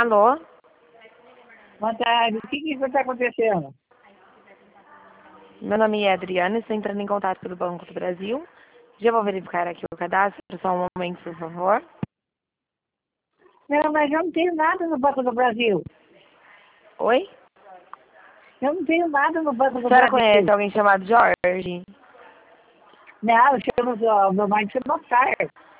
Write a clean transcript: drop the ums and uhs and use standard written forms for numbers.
Alô? Boa tarde. O que está acontecendo? Meu nome é Adriana, estou entrando em contato pelo Banco do Brasil. Já vou verificar aqui o cadastro, só um momento, por favor. Não, mas eu não tenho nada no Banco do Brasil. Oi? Eu não tenho nada no Banco A do senhora Brasil. conhece alguém chamado Jorge? Não, eu chamo, meu marido chama Oscar.